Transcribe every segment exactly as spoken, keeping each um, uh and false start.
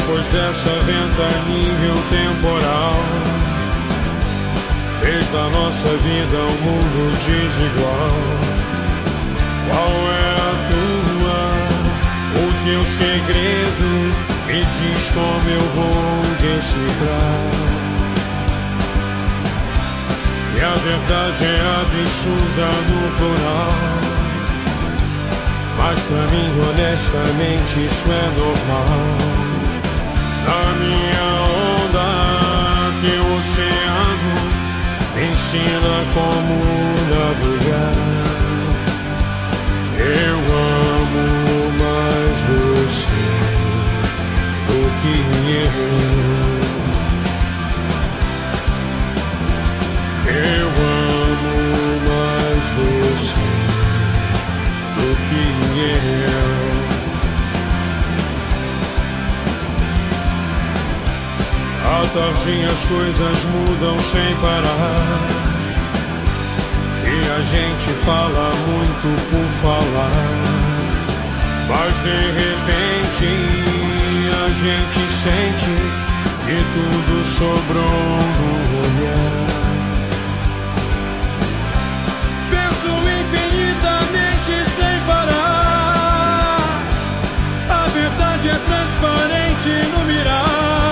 Depois dessa ventania o temporal fez da nossa vida um mundo desigual. Qual é a tua, o teu segredo? Me diz como eu vou decifrar. E a verdade é absurda no plural, mas pra mim honestamente isso é normal. Na minha onda, teu oceano me ensina como navegar. Eu amo mais você do que eu. Eu amo mais você do que eu. À tarde as coisas mudam sem parar, e a gente fala muito por falar, mas de repente a gente sente que tudo sobrou no olhar. Penso infinitamente sem parar, a verdade é transparente no mirar.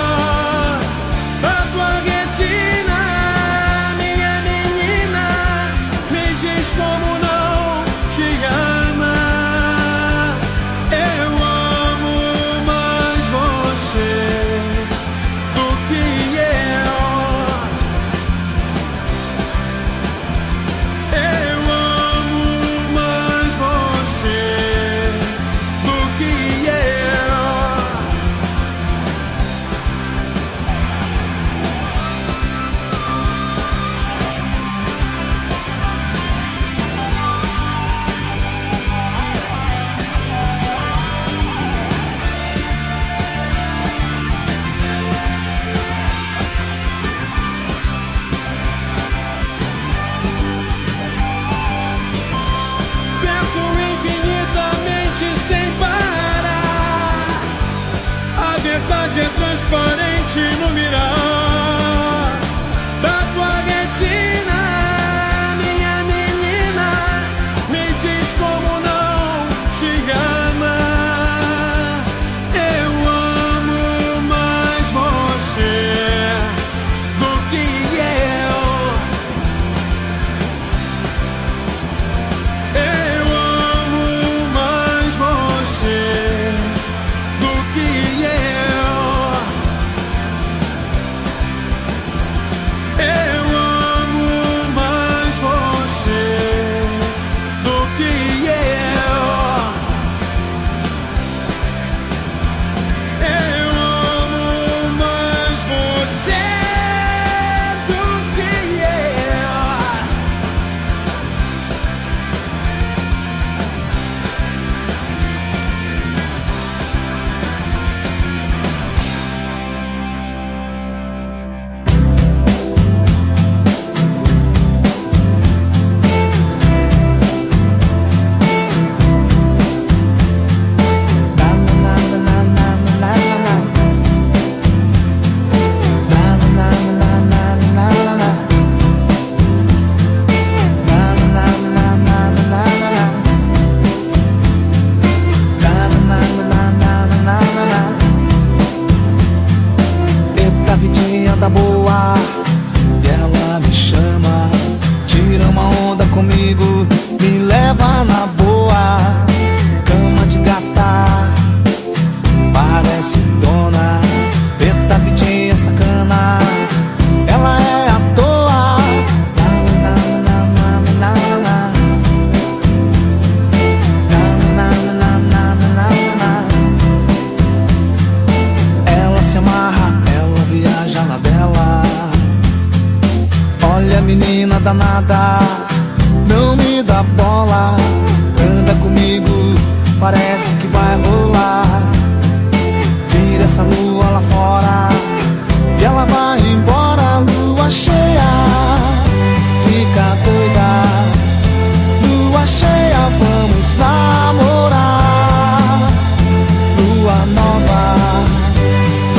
É transparente no mirar da tua retina, minha menina, me diz como não te ama. Eu amo mais você do que eu. Eu amo mais você do que eu. Tá boa, e ela me chama, tira uma onda comigo, me leva na boa. Cama de gata, parece dona, preta vidinha sacana, ela é à toa. Na, na, na, na, na, na. Na, na, na, na, na, na. Ela se amarra, ela viaja na dela. Olha, menina danada, não me dá bola. Anda comigo, parece que vai rolar. Vira essa lua lá fora e ela vai embora. Lua cheia, fica doida. Lua cheia, vamos namorar. Lua nova,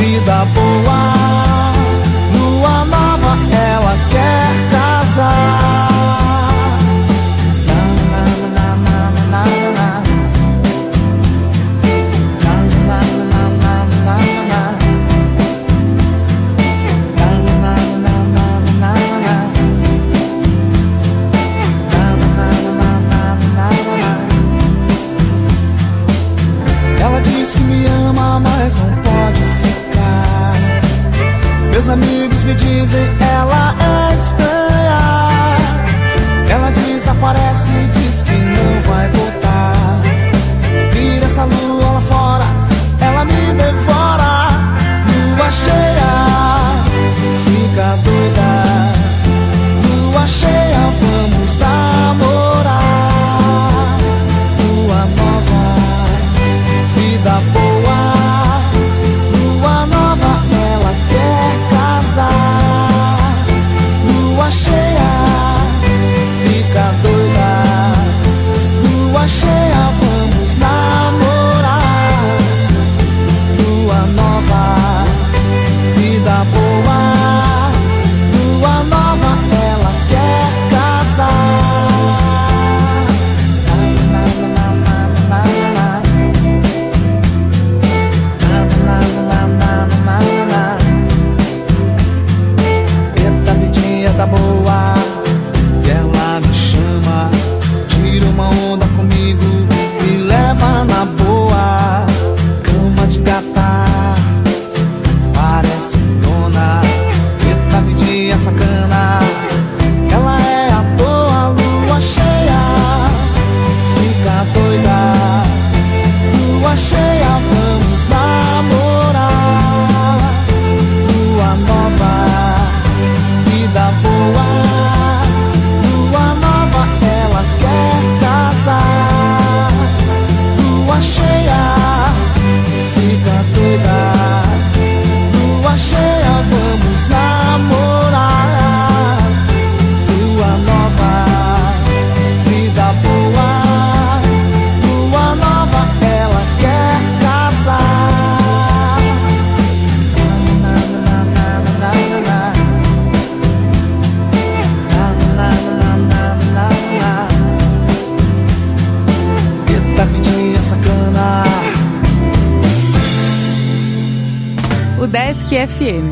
diz que me ama, mas não pode ficar. Meus amigos me dizem, ela é estranha. Ela desaparece e diz que não vai voltar. Vira essa lua lá fora, ela me devora. Lua cheia, fica doida. Lua cheia, vamos namorar. Lua nova, vida boa. Lua nova, ela quer casar. Lua cheia, fica doida. Lua cheia, vamos namorar. Lua nova, vida boa. Lua nova, ela quer casar. Na, na, na, na, na, na, na, na, na, na. Eita, vidinha tá boa. Ela me chama, tira uma onda comigo, me leva na boa. Cama de gata, parece dona. Eita, vidinha sacana, ela é à toa. Lua cheia, fica doida. Lua cheia, vamos namorar. Lua nova, vida boa. Lua nova, ela quer casar. Lua cheia, fica doida. Lua cheia, vamos namorar. Lua nova, vida boa. Lua nova, ela quer casar. Na, na, na, na, na, na. Na, na, na, na, na. Eita, vidinha sacana. O Desk F M.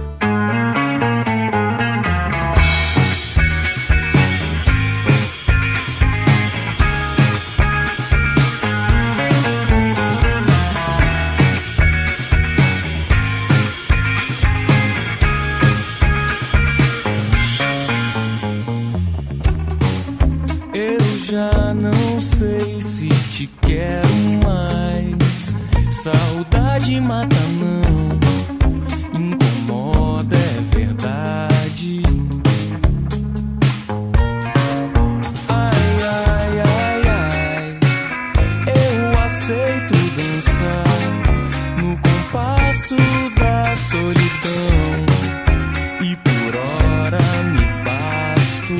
Eu já não sei se te quero mais. Saudade mata, não incomoda, é verdade. Ai, ai, ai, ai, eu aceito dançar no compasso da solidão e por hora me basto.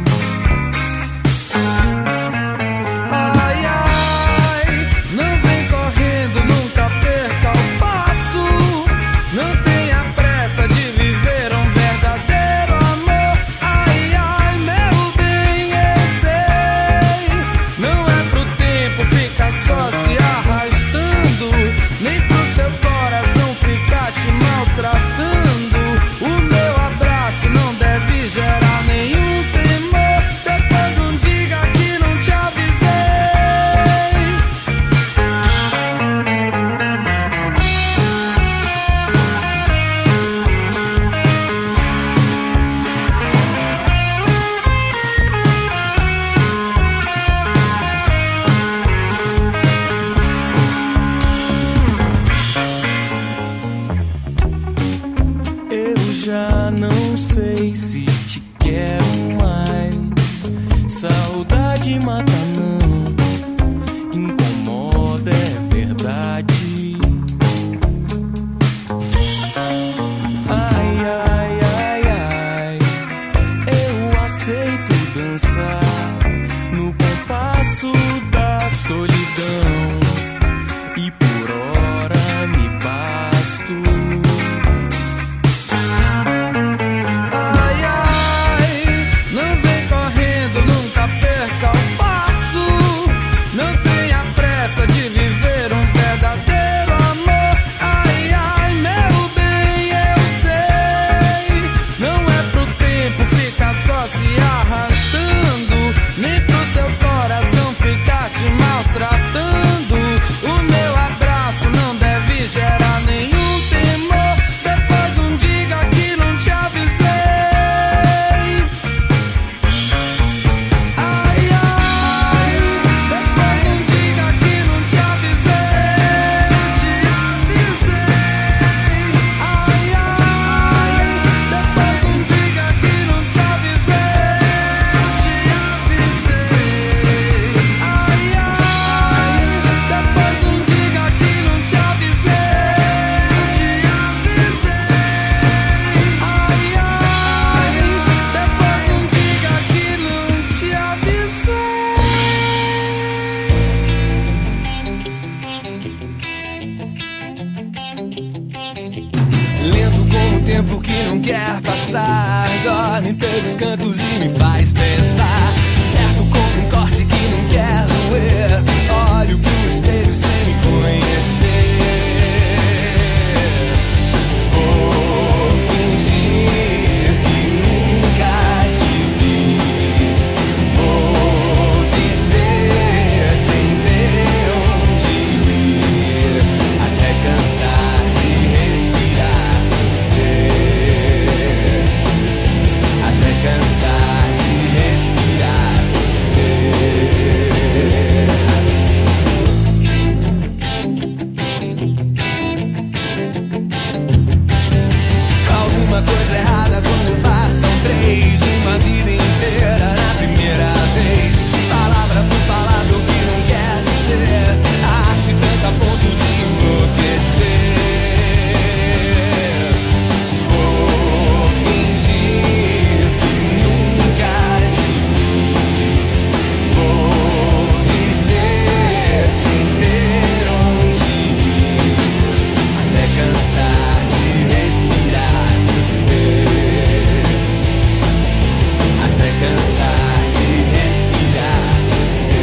Ai, ai, não vem correndo, nunca perca o passo. Não tenha pressa de viver um verdadeiro amor. Ai, ai, meu bem, eu sei. Não é pro tempo ficar só se arrastando. tempo que não quer passar, dorme pelos cantos e me faz pensar. Certo como um corte que não quer doer, olho pro espelho sem me conhecer. Vou fingir que nunca te vi, vou viver sem ter onde ir, até cansar de respirar você, até cansar de respirar você. Alguma coisa errada quando passam três, uma vida inteira na primeira vez. Palavra por palavra o que não quer dizer, a arte tenta a ponto de enlouquecer. Vou fingir que nunca te vi, vou viver sem ter onde ir, até cansar de respirar você, até cansar de respirar você.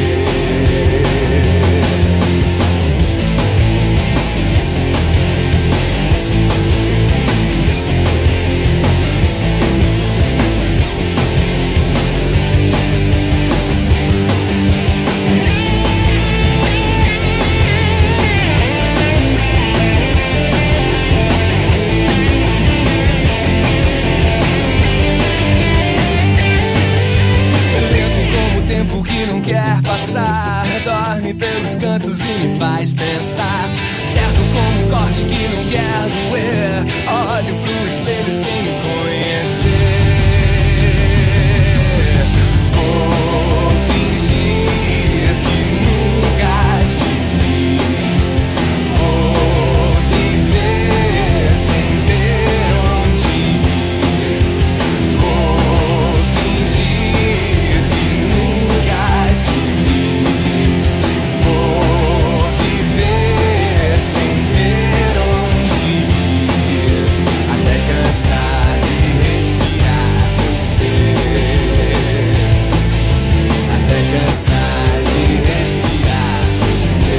Lento como o tempo que não quer passar, dorme pelos cantos e me faz pensar. Certo como um corte que não quer doer, olho pro espelho sem me conhecer. Vou fingir que nunca te vi, vou viver sem ter onde ir, vou fingir que nunca te vi, vou viver sem ter onde ir, até cansar de respirar você, até cansar de respirar você.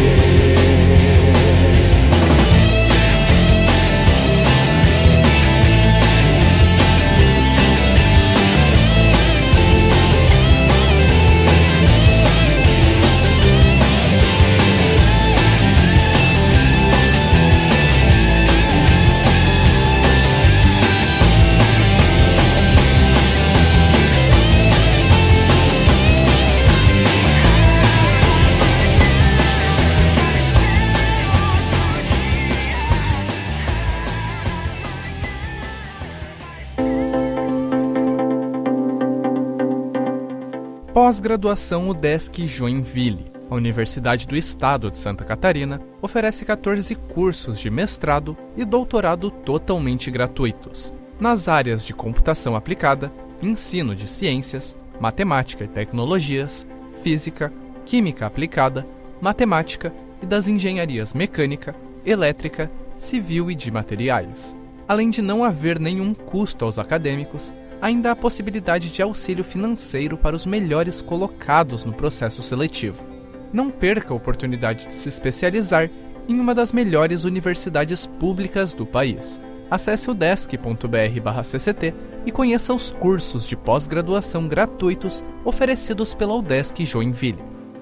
Pós-graduação UDESC Joinville. A Universidade do Estado de Santa Catarina oferece quatorze cursos de mestrado e doutorado totalmente gratuitos, nas áreas de computação aplicada, ensino de ciências, matemática e tecnologias, física, química aplicada, matemática e das engenharias mecânica, elétrica, civil e de materiais. Além de não haver nenhum custo aos acadêmicos, ainda há possibilidade de auxílio financeiro para os melhores colocados no processo seletivo. Não perca a oportunidade de se especializar em uma das melhores universidades públicas do país. Acesse o udesc ponto br barra C C T e conheça os cursos de pós-graduação gratuitos oferecidos pela UDESC Joinville.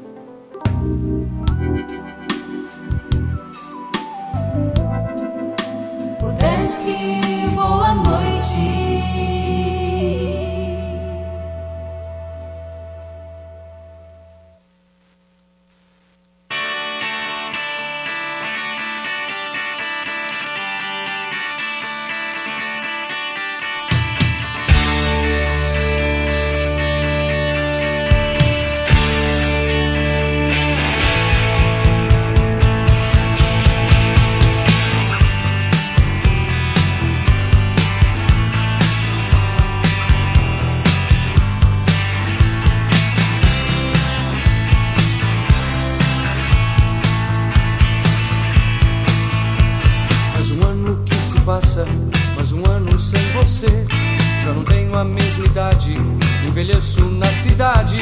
UDESC, boa noite. envelheço na cidade.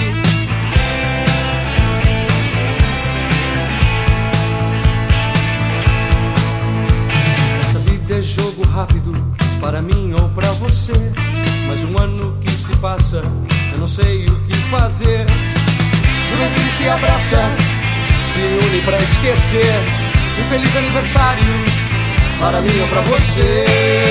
Essa vida é jogo rápido, para mim ou pra você. Mas um ano que se passa, eu não sei o que fazer. Juventude se abraça, se une pra esquecer. Um feliz aniversário, para mim ou pra você.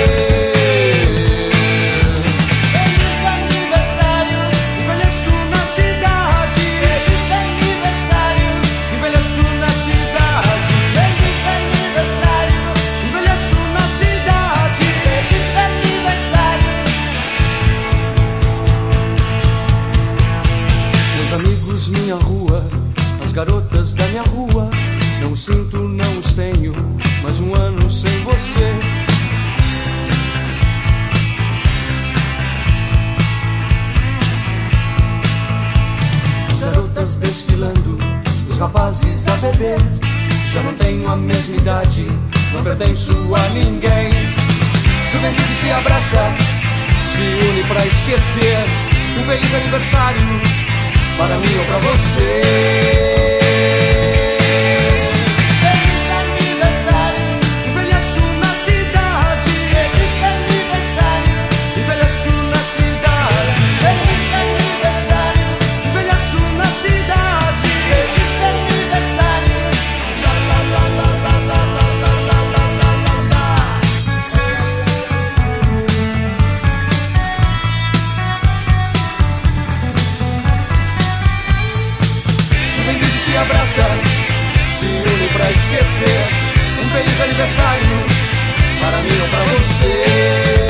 Feliz aniversário, envelheço na cidade. Feliz aniversário, envelheço na cidade. Feliz aniversário, envelheço na cidade. Feliz aniversário. Meus amigos, minha rua, as garotas da minha rua. Não sinto, não os tenho, mas um ano sem você. As garotas desfilando, os rapazes a beber. Já não tenho a mesma idade, não pertenço a ninguém. Juventude se abraça, se une pra esquecer. Um feliz aniversário, para mim ou pra você. Abraça, se une pra esquecer. Um feliz aniversário, para mim ou pra você.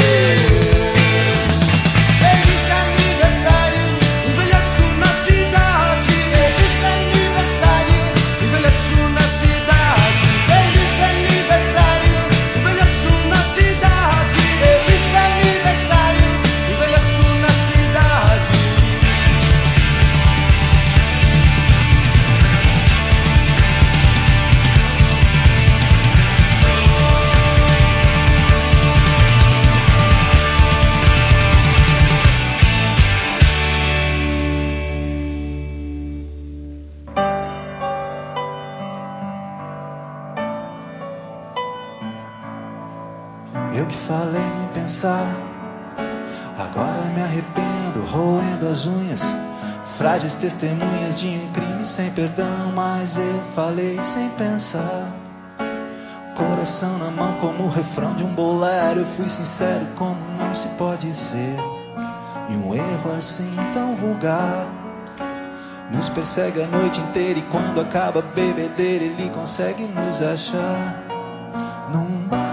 Feliz aniversário, envelheço na cidade. Feliz aniversário, envelheço na cidade. Feliz aniversário, envelheço na cidade. Feliz aniversário, envelheço na cidade. Eu que falei em pensar, agora me arrependo, roendo as unhas. Frágeis testemunhas de um crime sem perdão. Mas eu falei sem pensar, coração na mão como o refrão de um bolero. Eu fui sincero como não se pode ser. E um erro assim tão vulgar nos persegue a noite inteira. E quando acaba a bebedeira, ele consegue nos achar num bar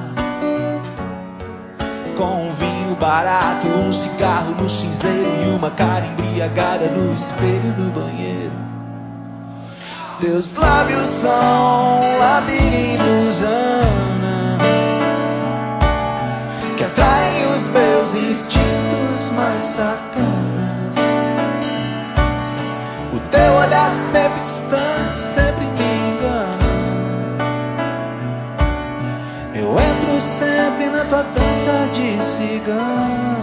com um vinho barato, um cigarro no cinzeiro e uma cara embriagada no espelho do banheiro. Teus lábios são labirintos, Ana, que atraem os meus instintos mais sacanas. O teu olhar sempre distante, sempre me engana. Eu entro sempre na tua dança de cigana.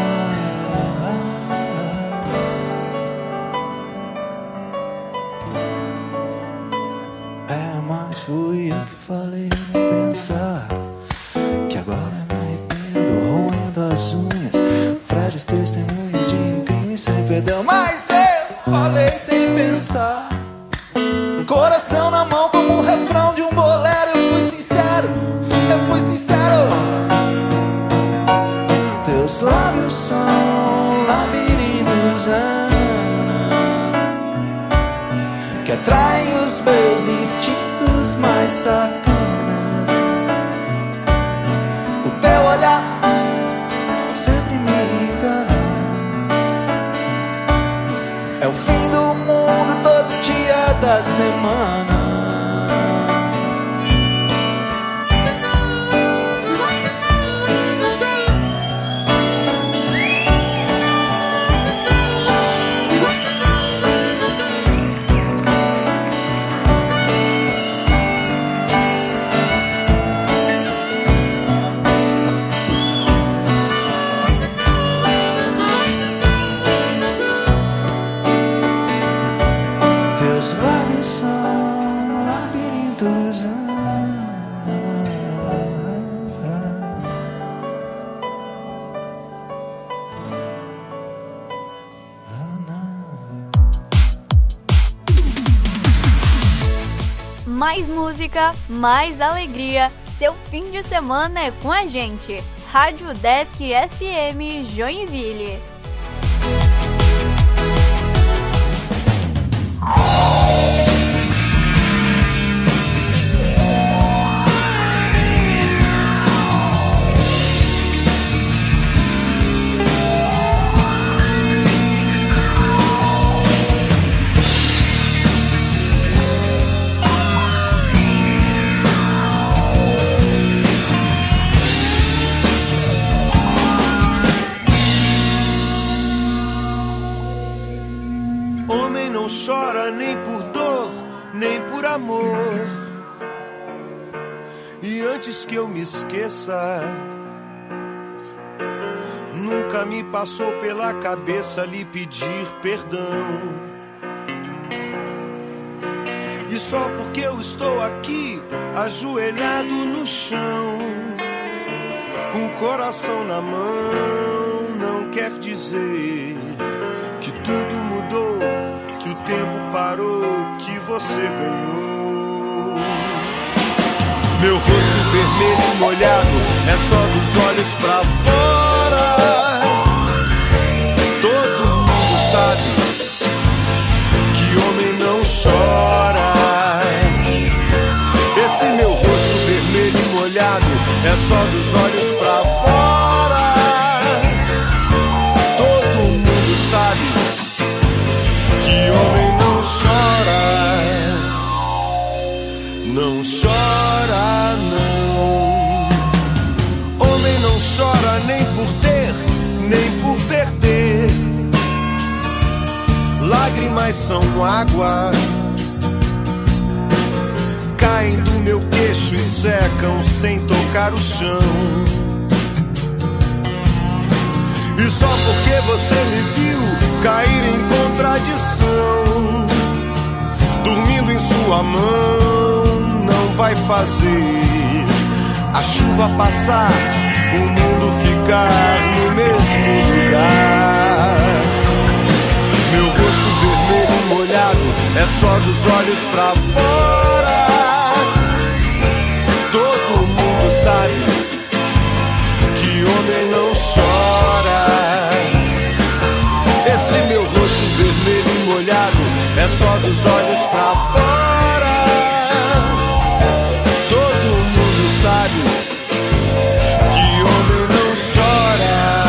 É, mas fui eu que falei nem pensar, que agora me arrependo, roendo as unhas. Frágeis testemunhas de um crime sem perdão. Mas eu falei sem pensar, coração na mão como o refrão de um bolero. Eu fui sincero, eu fui sincero. Teus lábios são labirintos, Ana, que atraem os meus instintos mais sacanas. O teu olhar sempre me engana. É o fim do mundo todo dia da semana. muitos anos. Mais música, mais alegria. Seu fim de semana é com a gente. Rádio Desk F M Joinville. Nem por dor, nem por amor. E antes que eu me esqueça, nunca me passou pela cabeça lhe pedir perdão. E só porque eu estou aqui, ajoelhado no chão, com o coração na mão, não quer dizer que tudo mudou, que o tempo parou, que você ganhou. Meu rosto vermelho e molhado é só dos olhos pra fora. Todo mundo sabe que homem não chora. Esse meu rosto vermelho e molhado é só dos olhos pra fora. Todo mundo sabe que homem não chora, não chora não. Homem não chora nem por ter, nem por perder. Lágrimas são água, caem do meu queixo e secam sem tocar o chão. E só porque você me viu cair em contradição, dormindo em sua mão, não vai fazer a chuva passar, o mundo ficar no mesmo lugar. Meu rosto vermelho e molhado é só dos olhos pra fora. Todo mundo sabe que homem não chora. Esse meu rosto vermelho e molhado é só dos olhos pra fora. Todo mundo sabe que homem não chora.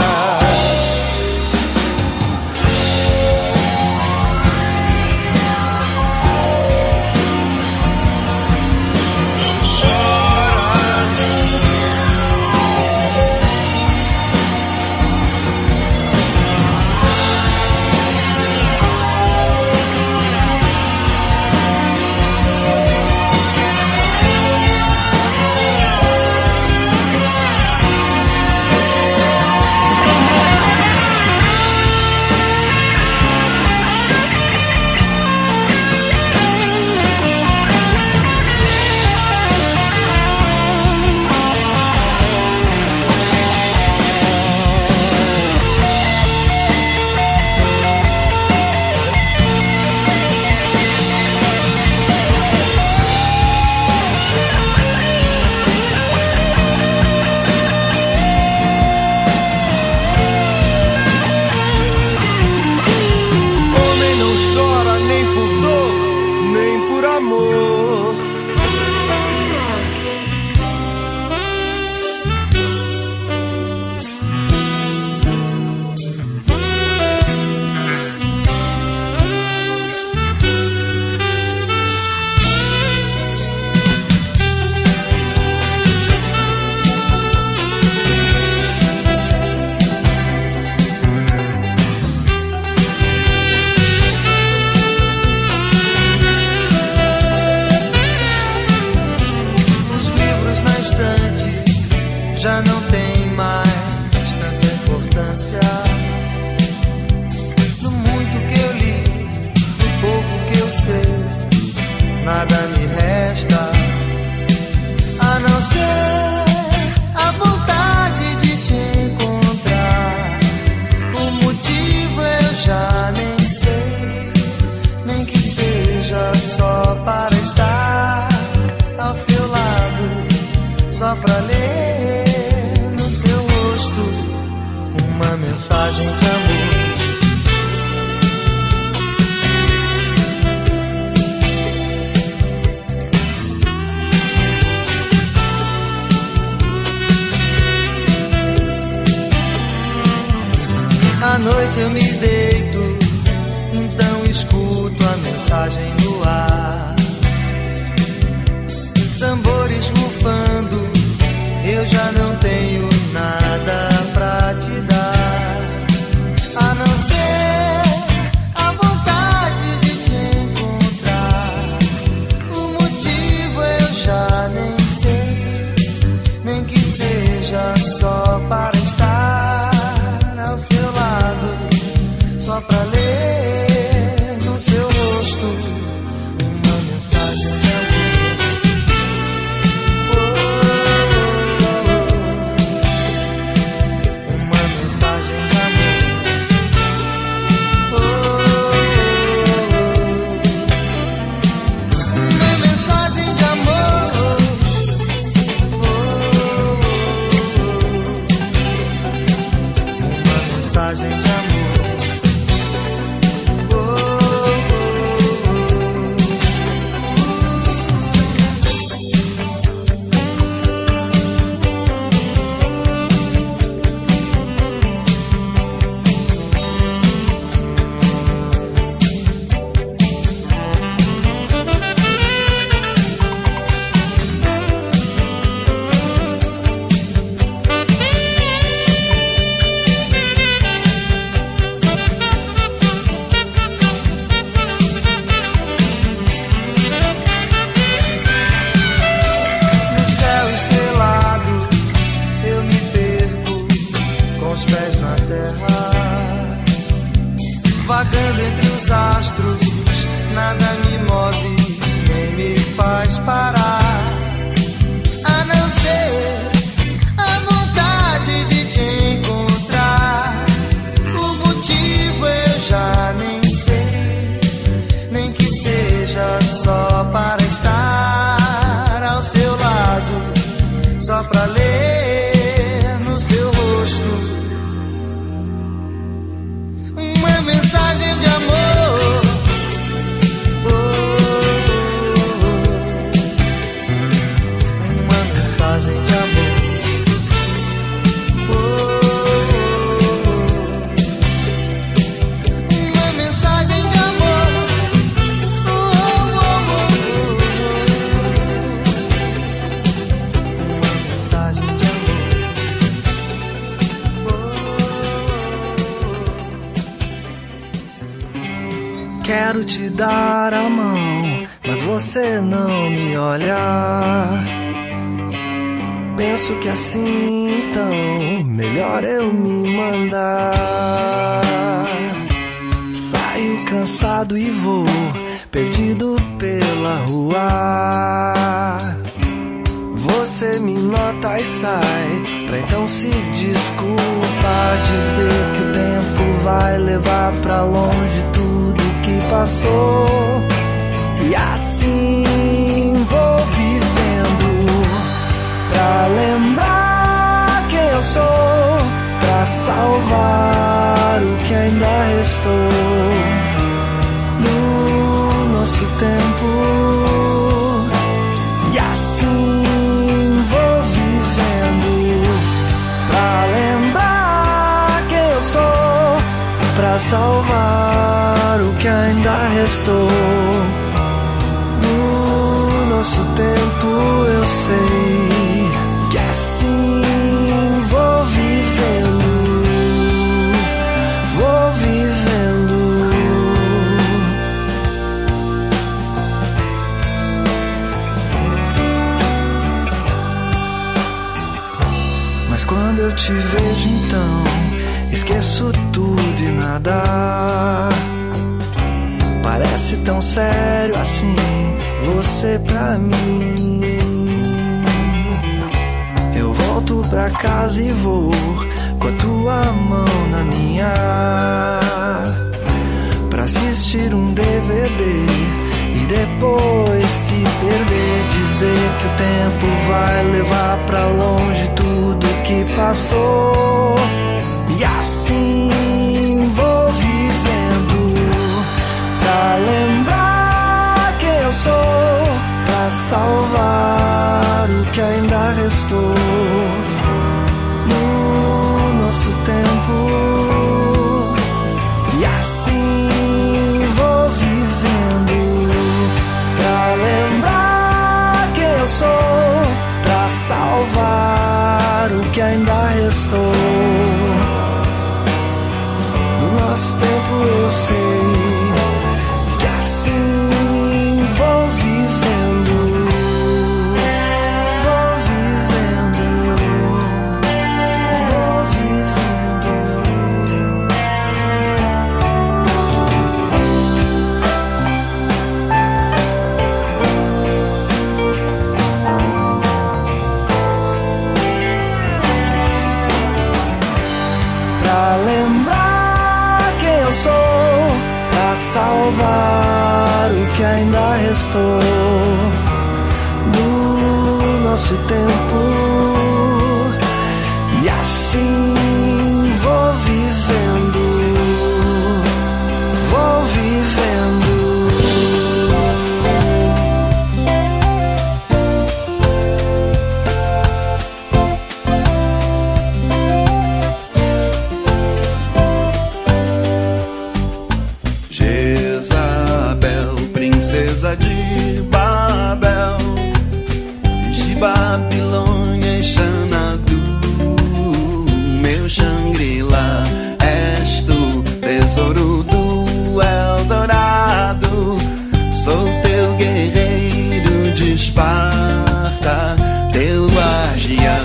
só pra ler no seu rosto uma mensagem de amor. À noite eu me deito, então escuto a mensagem no ar. Tambores rufando, eu já não tenho nada pra te dar, a não ser a vontade de te encontrar. O motivo eu já nem sei, nem que seja só para estar ao seu lado, só pra ler no seu rosto uma mensagem de amor. Vagando entre os astros, nada me move, nem me faz parar, a não ser a vontade de te encontrar. O motivo eu já nem sei, nem que seja só para estar ao seu lado, só pra ler no seu rosto uma mensagem de amor. Oh, oh, oh. Uma mensagem de amor. Oh, oh, oh. Uma mensagem de amor. Oh, oh, oh, oh. Uma mensagem de amor. Quero te dar a mão, mas você não me olha. Penso que assim então melhor eu me mandar. Saio cansado e vou perdido pela rua. Você me nota e sai, pra então se desculpar, dizer que o tempo vai levar pra longe tudo que passou. E assim vou vivendo pra lembrar quem eu sou, pra salvar o que ainda restou no nosso tempo. E assim vou vivendo pra lembrar quem eu sou, pra salvar o que ainda restou no nosso tempo. Eu sei que assim vou vivendo, vou vivendo. Mas quando eu te vejo então esqueço tudo e nada. Parece tão sério assim você pra mim. Eu volto pra casa e vou com a tua mão na minha, pra assistir um D V D e depois se perder, dizer que o tempo vai levar pra longe tudo que passou. E assim vou vivendo pra lembrar quem eu sou, pra salvar o que ainda restou no nosso tempo. E assim vou vivendo pra lembrar quem eu sou, pra salvar o que ainda restou no nosso tempo. Eu sei que assim vou vivendo, vou vivendo, vou vivendo. Pra lembrar quem eu sou, pra salvar o que ainda restou do nosso tempo. E assim vou vivendo, vou vivendo. Jezabel, princesa de Babel, de Babilônia e Xanadu, meu Shangri-La, és tu, tesouro do Eldorado. Sou teu guerreiro de Esparta, teu guardião.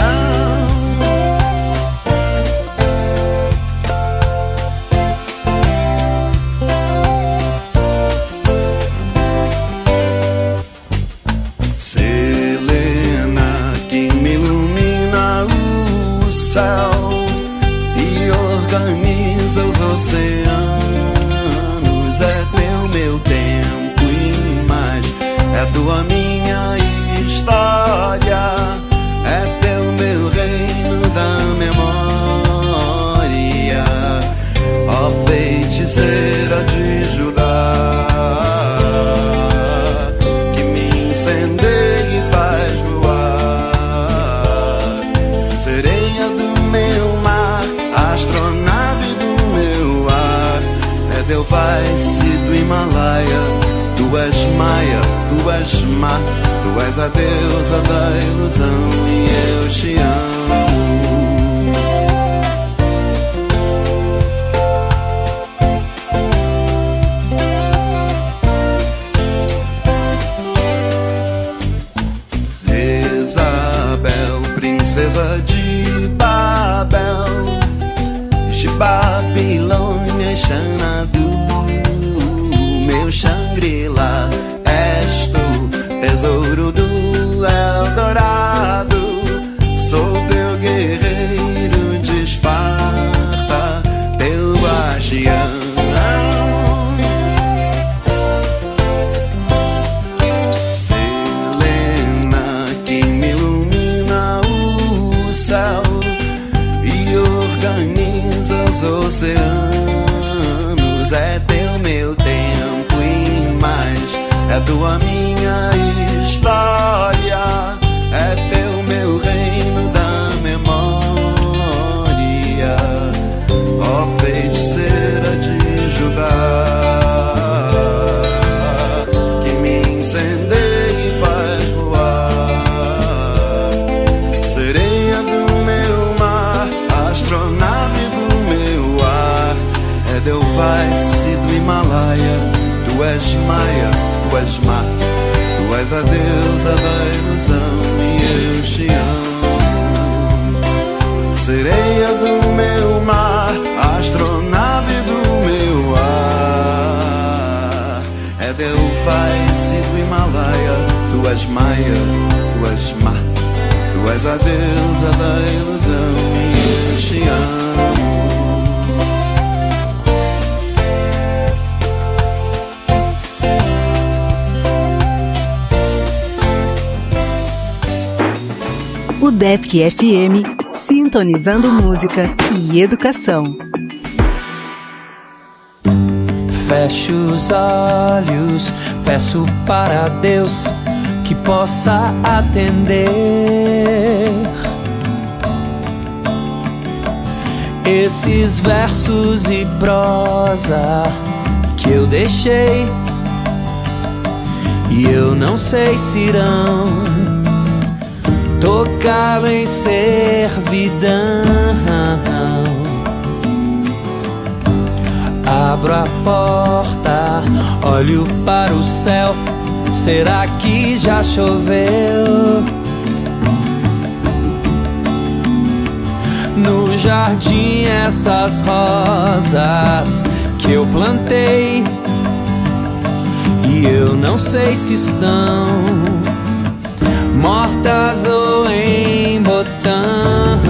Selena, que me ilumina o céu e organiza os oceanos. É teu meu tempo e mais, é tua minha história, é teu meu reino da memória. Ó feiticeira de Judá, que me incendeia e faz voar. Sereia do meu mar, astronave do meu ar, é Delphice do Himalaia. Tu és Maia, tu és Mar, tu és a deusa da ilusão e eu te amo. Jezabel, princesa de Babel, de Babilônia e Xanadu, meu Shangri-La, és tu, tesouro do Eldorado. Sou teu guerreiro de Esparta, teu guardião. Selena, que me ilumina o céu e organiza os oceanos. É teu meu tempo e mais, é tua minha história, é teu meu reino da memória. Ó feiticeira de Judá, que me incendeia e faz voar. Sereia do meu mar, astronave do meu ar, é Delphice do Himalaia. Tu és Maia, tu és Mar, tu és a deusa da ilusão e eu te amo. Sereia do meu mar, astronave do meu ar, é Delphice do Himalaia. Tu és Maia, tu és Mar, tu és a deusa da ilusão e eu te amo. O Desk F M, sintonizando música e educação. Fecho os olhos, peço para Deus que possa atender esses versos e prosa que eu deixei, e eu não sei se irão tocá-lo em servidão. Abro a porta, olho para o céu, será que já choveu? No jardim essas rosas que eu plantei, e eu não sei se estão mortas ou em botão.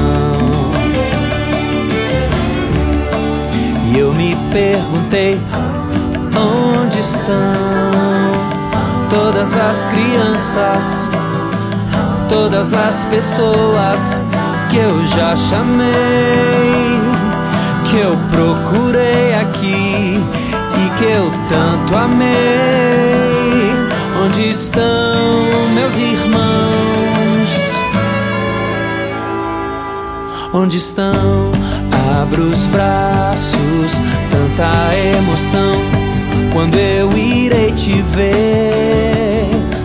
E eu me perguntei, onde estão todas as crianças, todas as pessoas que eu já chamei, que eu procurei aqui e que eu tanto amei? Onde estão meus irmãos? Onde estão? Abro os braços, tanta emoção, quando eu irei te ver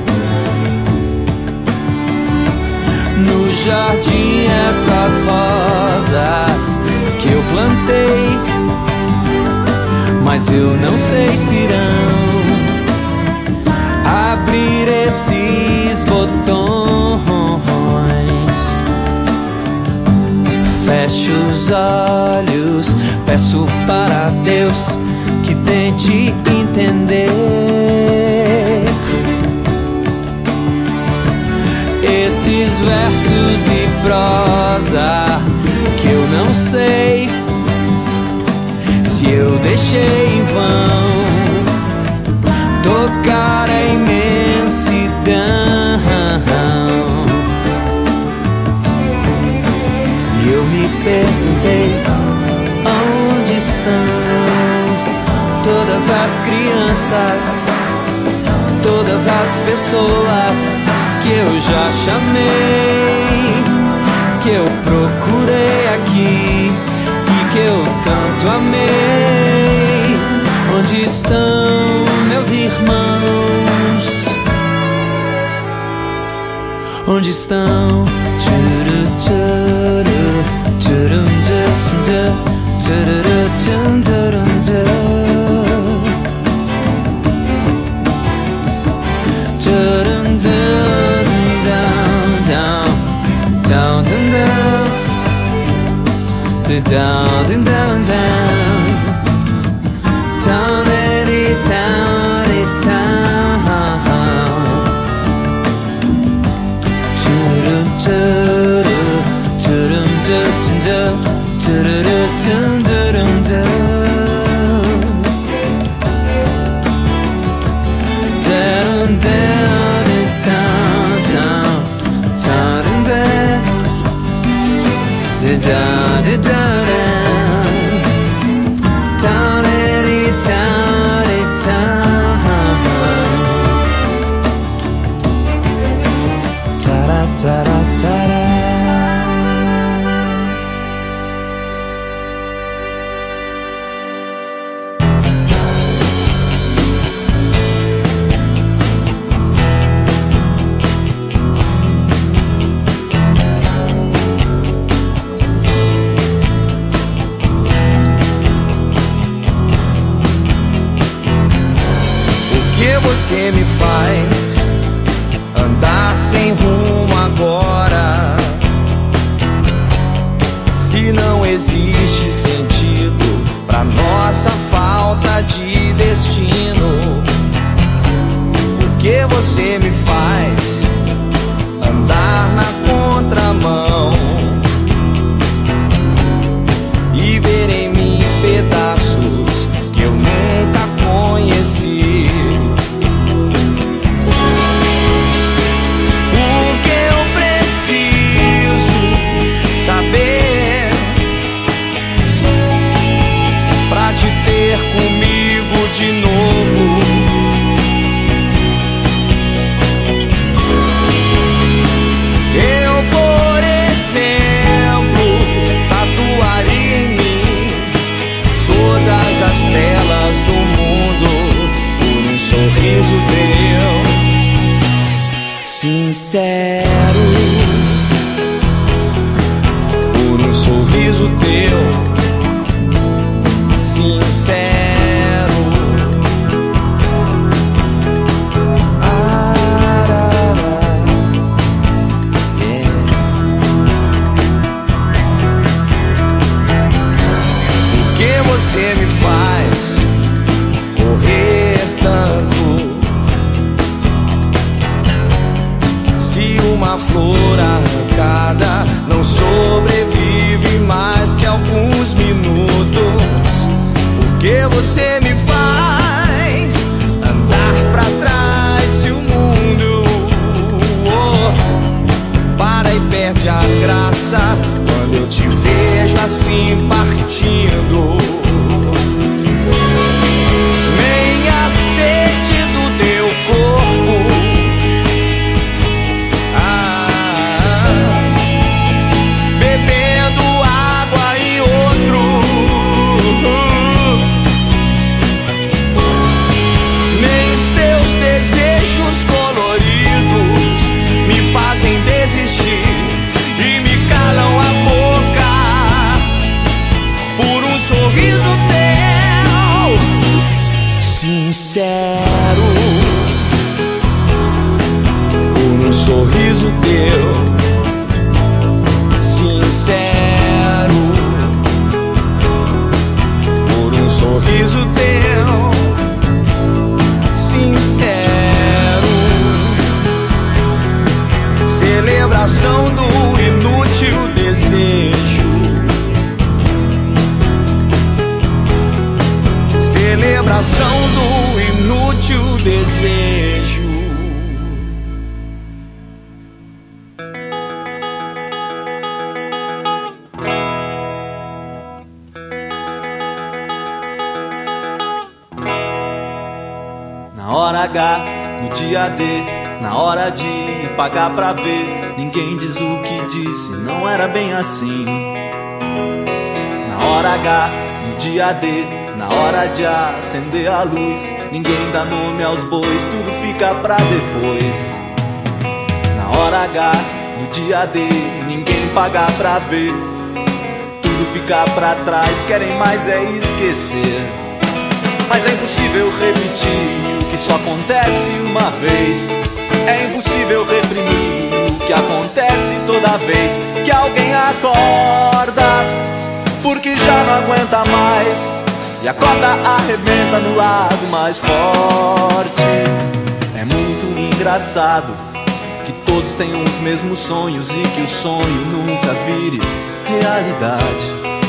no jardim essas rosas que eu plantei, mas eu não sei se irão abrir esses botões. Fecho os olhos, peço para Deus que tente entender esses versos e prosa que eu não sei se eu deixei em vão tocar a imensidão. E eu me perguntei, onde estão todas as crianças, todas as pessoas que eu já chamei, que eu procurei aqui e que eu tanto amei? Onde estão meus irmãos? Onde estão? Tchuru, tchuru, tchurum, tchuru, tchuru, tchuru, tchuru, down, down, down, down, towny, towny, town. Churu, churu, churum, churu, churu, churu, churu. Down, down, down, down, down, down, down, down, down. sincero por um sorriso teu. Sincero. Você me faz correr tanto. Se uma flor arrancada não sobrevive mais que alguns minutos, por que você me faz andar pra trás se o mundo oh, para e perde a graça quando eu te vejo assim partindo? Nem a sede do teu corpo, ah, bebendo água e outro, nem os teus desejos coloridos me fazem desistir e me calam a boca por um sorriso teu. Sincero por um sorriso teu. Sincero por um sorriso teu. Sincero. Celebração do inútil desejo. Celebração do inútil desejo. Na hora H, no dia D, na hora de pagar pra ver, ninguém diz o que disse, não era bem assim. Na hora H, no dia D, na hora de acender a luz, ninguém dá nome aos bois, tudo fica pra depois. Na hora H, no dia D, ninguém paga pra ver, tudo fica pra trás, querem mais é esquecer. Mas é impossível repetir o que só acontece uma vez. É impossível reprimir o que acontece toda vez que alguém acorda, porque já não aguenta mais. E a corda arrebenta no lado mais forte. É muito engraçado que todos tenham os mesmos sonhos e que o sonho nunca vire realidade.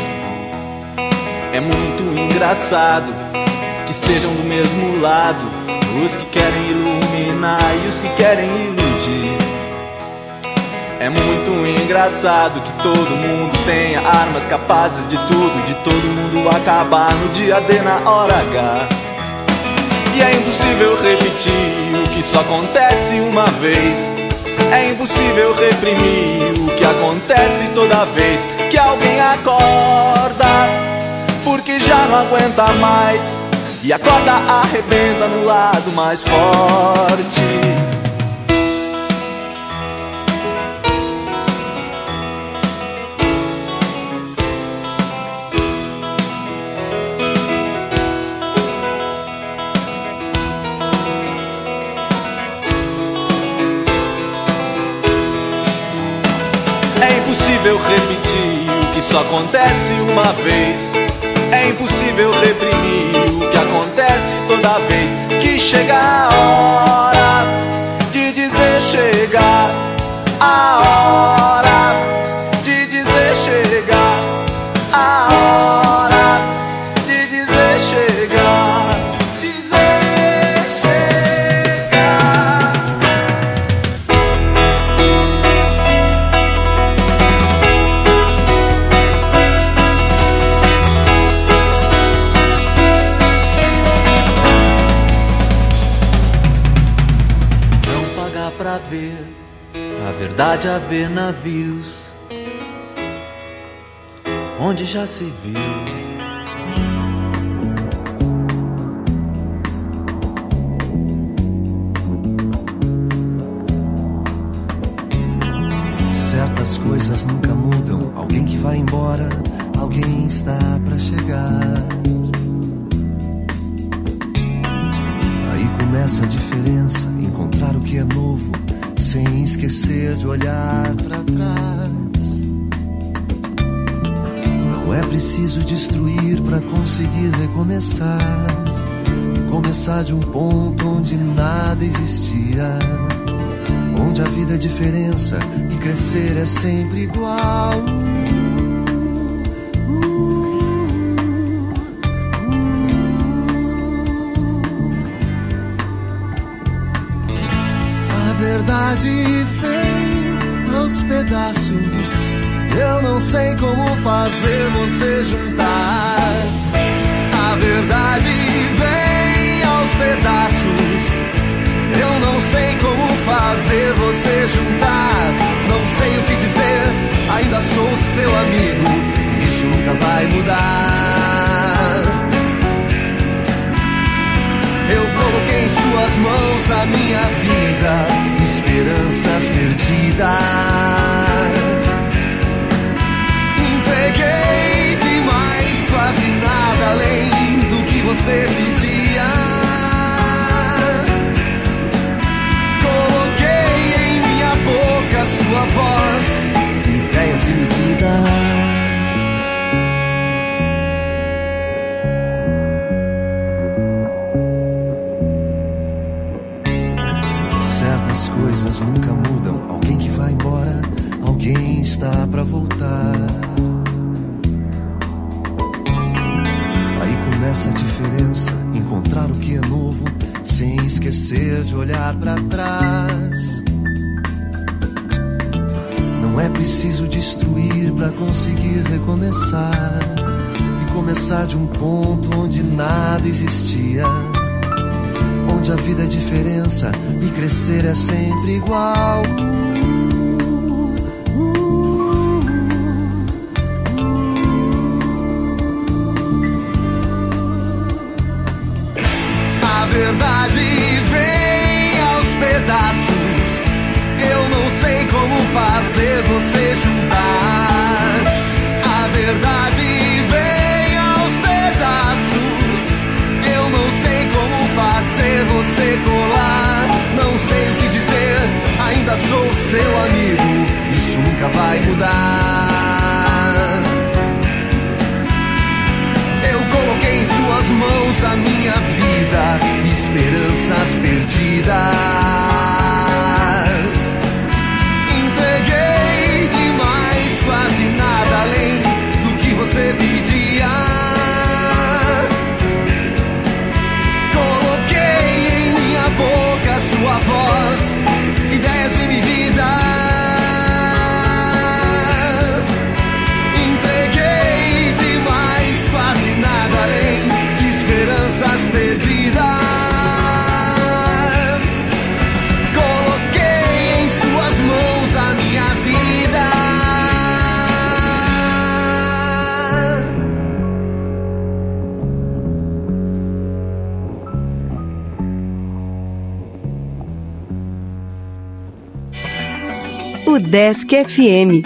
É muito engraçado que estejam do mesmo lado os que querem iluminar e os que querem iludir. É muito engraçado que todo mundo tenha armas capazes de tudo, de todo mundo acabar no dia D, na hora H. E é impossível repetir o que só acontece uma vez. É impossível reprimir o que acontece toda vez que alguém acorda, porque já não aguenta mais. E a corda arrebenta no lado mais forte. É impossível repetir o que só acontece uma vez. É impossível reprimir o que acontece toda vez que chega a hora de dizer chegar. A hora de dizer chegar. A hora de dizer chegar. Dizer chegar. Pra ver a verdade, a ver navios onde já se viu Certas coisas nunca mudam. Alguém que vai embora, alguém está pra chegar. Aí começa a diferença, encontrar o que é novo, sem esquecer de olhar pra trás. Não é preciso destruir pra conseguir recomeçar. Começar de um ponto onde nada existia, onde a vida é diferença e crescer é sempre igual. A verdade vem aos pedaços. Eu não sei como fazer você juntar. A verdade vem aos pedaços. Eu não sei como fazer você juntar. Não sei o que dizer, ainda sou seu amigo. Isso nunca vai mudar. Eu coloquei em suas mãos a minha vida, esperanças perdidas. Entreguei demais, quase nada além do que você pedia. Coloquei em minha boca sua voz, ideias e medidas. Certas coisas nunca mudam. Alguém que vai embora, alguém está pra voltar. Aí começa a diferença, encontrar o que é novo, sem esquecer de olhar pra trás. Não é preciso destruir pra conseguir recomeçar. E começar de um ponto onde nada existia, onde a vida é diferença e crescer é sempre igual. A verdade vem aos pedaços. Eu não sei como fazer você juntar. A verdade vem aos pedaços. Eu não sei como fazer você colar. Não sei o que dizer, ainda sou seu amigo. Isso nunca vai mudar. Eu coloquei em suas mãos a minha vida, esperanças perdidas. Entreguei demais, quase nada além do que você pedia. Coloquei em minha boca sua voz, ideias e medidas. Entreguei demais, quase nada além de esperanças perdidas. Coloquei em suas mãos a minha vida. O Desk F M.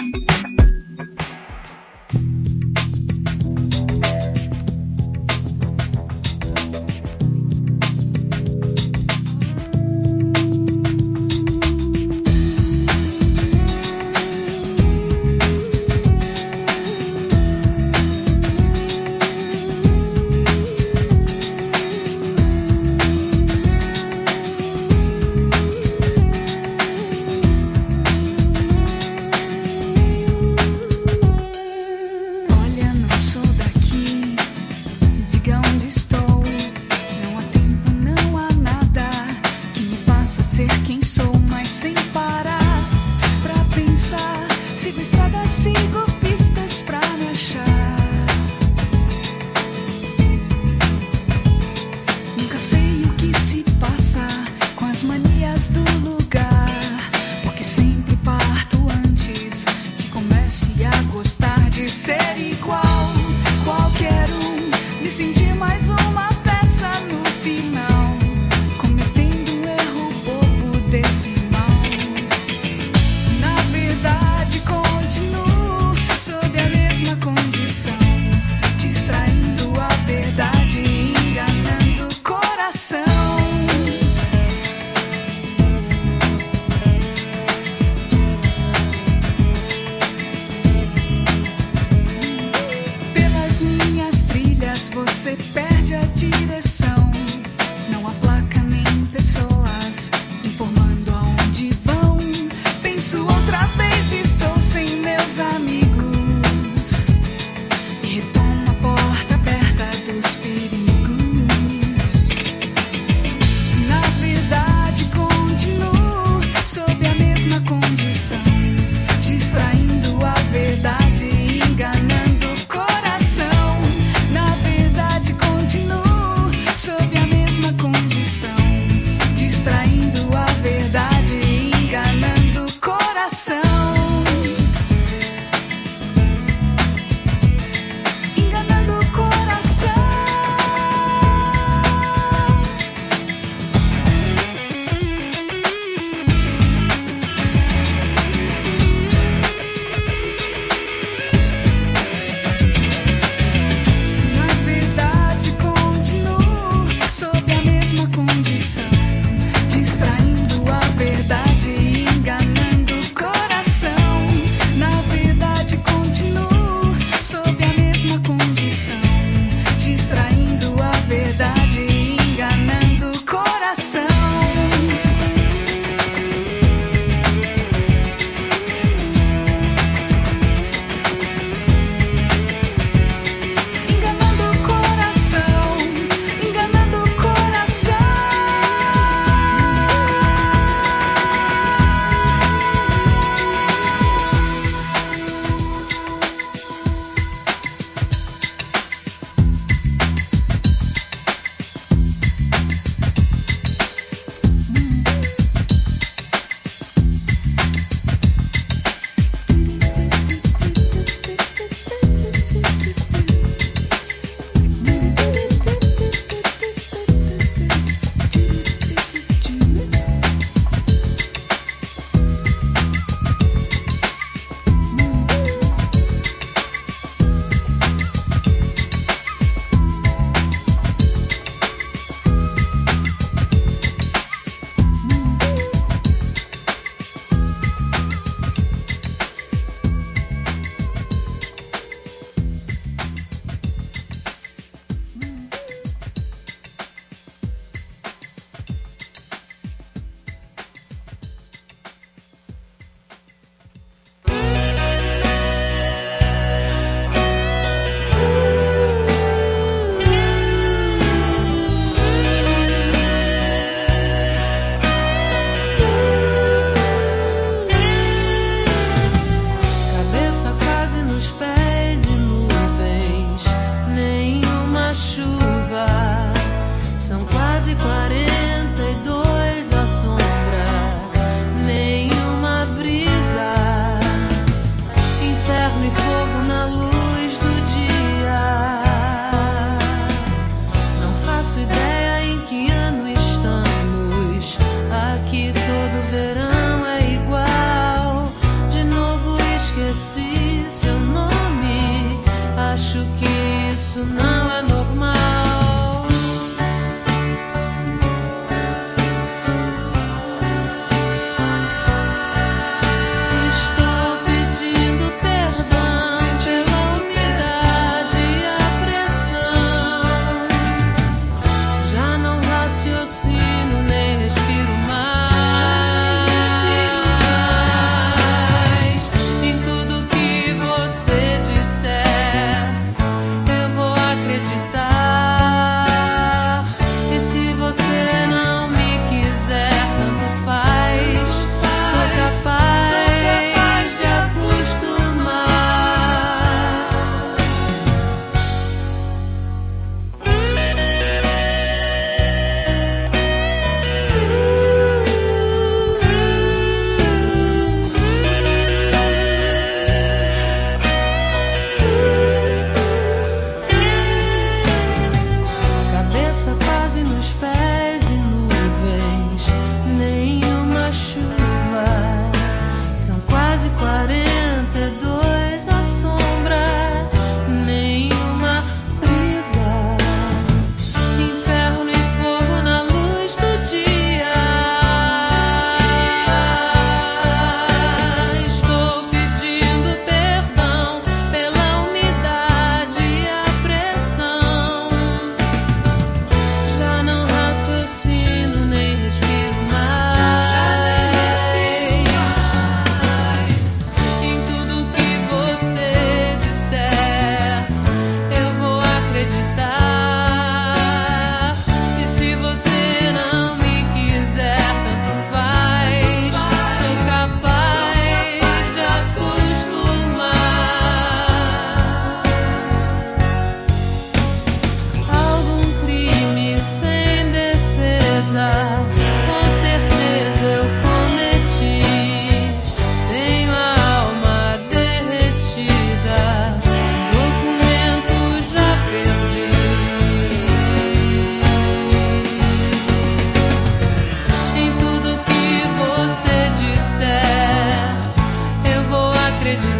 acredito.